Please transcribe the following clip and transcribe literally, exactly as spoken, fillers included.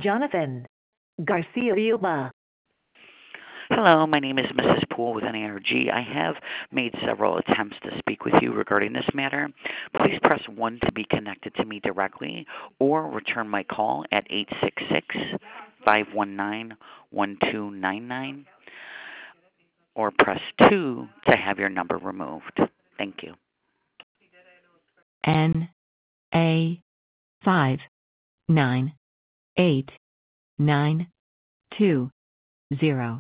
Jonathan Garcia Villalba. Hello, my name is Missus Poole with N A R G. I have made several attempts to speak with you regarding this matter. Please press one to be connected to me directly or return my call at eight six six, five one nine, one two nine nine or press two to have your number removed. Thank you. N A five nine eight nine two zero.